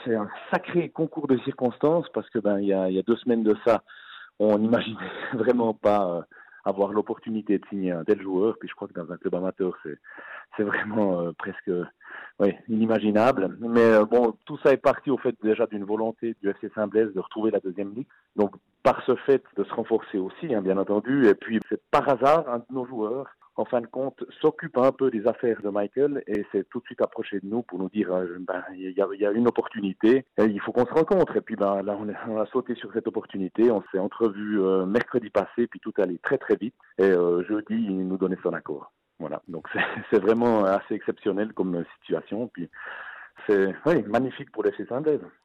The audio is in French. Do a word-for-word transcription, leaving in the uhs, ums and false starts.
c'est un sacré concours de circonstances parce que ben il y a, il y a deux semaines de ça, on n'imaginait vraiment pas euh, avoir l'opportunité de signer un tel joueur. Puis je crois que dans un club amateur, c'est c'est vraiment euh, presque oui, inimaginable. Mais euh, bon, tout ça est parti au fait déjà d'une volonté du F C Saint-Blaise de retrouver la deuxième ligue. Donc par ce fait de se renforcer aussi, hein, bien entendu. Et puis c'est par hasard un de nos joueurs, en fin de compte, s'occupe un peu des affaires de Michael et s'est tout de suite approché de nous pour nous dire euh, ben il y a, il y a une opportunité, et il faut qu'on se rencontre. Et puis ben là on a, on a sauté sur cette opportunité, on s'est entrevu euh, mercredi passé, puis tout allait très très vite. Et euh, jeudi il nous donnait son accord. Voilà, donc c'est, c'est vraiment assez exceptionnel comme situation. Puis c'est oui, magnifique pour les F C Saint-Blaise.